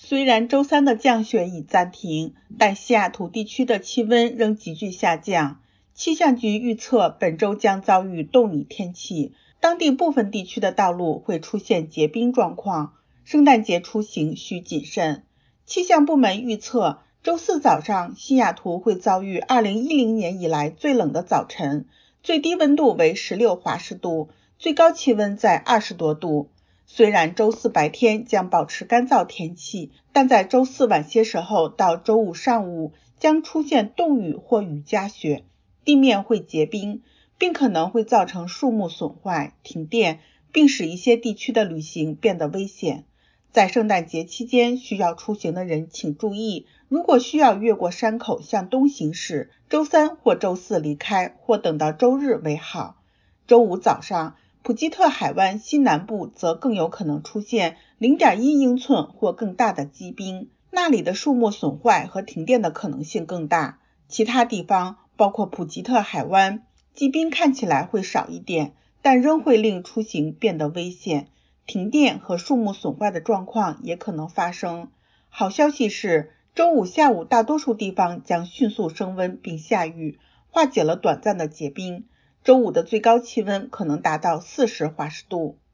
虽然周三的降雪已暂停，但西雅图地区的气温仍急剧下降。气象局预测本周将遭遇冻雨天气，当地部分地区的道路会出现结冰状况，圣诞节出行需谨慎。气象部门预测，周四早上西雅图会遭遇2010年以来最冷的早晨，最低温度为16华氏度，最高气温在20多度。虽然周四白天将保持干燥天气，但在周四晚些时候到周五上午将出现冻雨或雨夹雪，地面会结冰，并可能会造成树木损坏、停电，并使一些地区的旅行变得危险。在圣诞节期间需要出行的人请注意，如果需要越过山口向东行驶，周三或周四离开，或等到周日为好。周五早上，普吉特海湾西南部则更有可能出现 0.1 英寸或更大的积冰，那里的树木损坏和停电的可能性更大。其他地方，包括普吉特海湾，积冰看起来会少一点，但仍会令出行变得危险。停电和树木损坏的状况也可能发生。好消息是，周五下午大多数地方将迅速升温并下雨，化解了短暂的结冰。周五的最高气温可能达到40华氏度。